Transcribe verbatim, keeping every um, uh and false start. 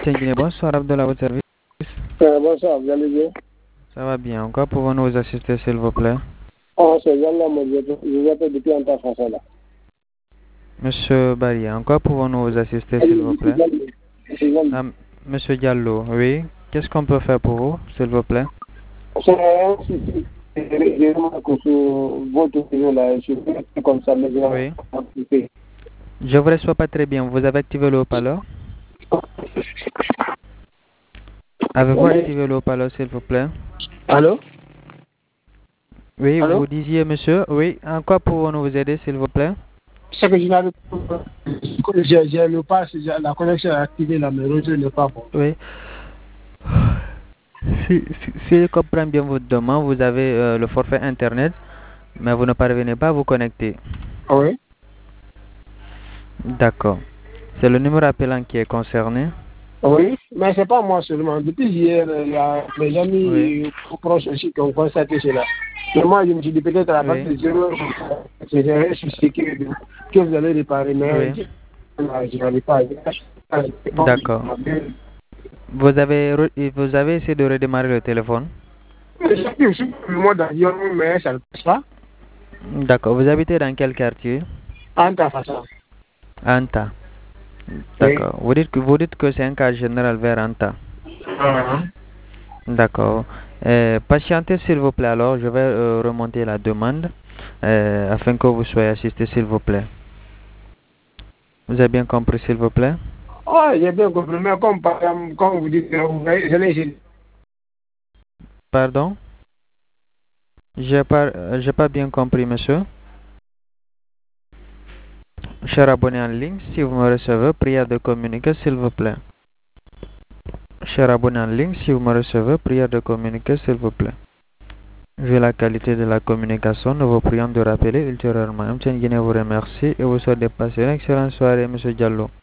M. Guinée, bonsoir Abdallah, votre service. Euh, bonsoir, vous allez bien? Ça va bien. Encore pouvons-nous vous assister, s'il vous plaît? Oh, c'est Jean-là, je vous appelle depuis un temps français là. Monsieur Baria, encore pouvons-nous vous assister, s'il vous plaît? Ah, Monsieur Diallo, oui. Qu'est-ce qu'on peut faire pour vous, s'il vous plaît? C'est un souci. Je remarque sur votre vidéo là, je fais comme ça, mais je Oui. Je vous reçois pas très bien. Vous avez activé le haut-parleur? Avez-vous activé le haut-parleur, s'il vous plaît? Allô? Oui, Allô? vous disiez, monsieur? Oui. Encore pouvons-nous vous aider, s'il vous plaît? C'est que je n'avais pas. J'ai j'ai le pass, j'ai- la connexion est activée là, mais le réseau n'est pas bon. Oui. Si, si, si je comprends bien votre demande, vous avez euh, le forfait Internet, mais vous ne parvenez pas à vous connecter. Ah oui? D'accord. C'est le numéro appelant qui est concerné. Oui, mais c'est pas moi seulement. Depuis hier, il y a mes Oui. amis proches aussi qui ont constaté cela. Et moi, je me suis dit peut-être à la Oui. partir de zéro, c'est un souci que, que vous allez réparer, mais Oui. je n'arrive pas. D'accord. Vous avez, re- vous avez essayé de redémarrer le téléphone? J'ai aussi le mot d'avion, mais ça ne passe pas. D'accord. Vous habitez dans quel quartier? En ta façon. Anta. Oui. D'accord. Vous dites que, vous dites que c'est un cas général vers Anta. Ah. D'accord. Euh, patientez s'il vous plaît alors. Je vais euh, remonter la demande euh, afin que vous soyez assisté s'il vous plaît. Vous avez bien compris s'il vous plaît? Oh, j'ai bien compris, mais comme, par exemple, comme vous dites, vous voyez, je l'ai essayé. Pardon? J'ai pas, euh, j'ai pas bien compris monsieur. Cher abonné en ligne, si vous me recevez, prière de communiquer s'il vous plaît. Cher abonné en ligne, si vous me recevez, prière de communiquer s'il vous plaît. Vu la qualité de la communication, nous vous prions de rappeler ultérieurement. M. Guinée vous remercie et vous souhaite de passer une excellente soirée, M. Diallo.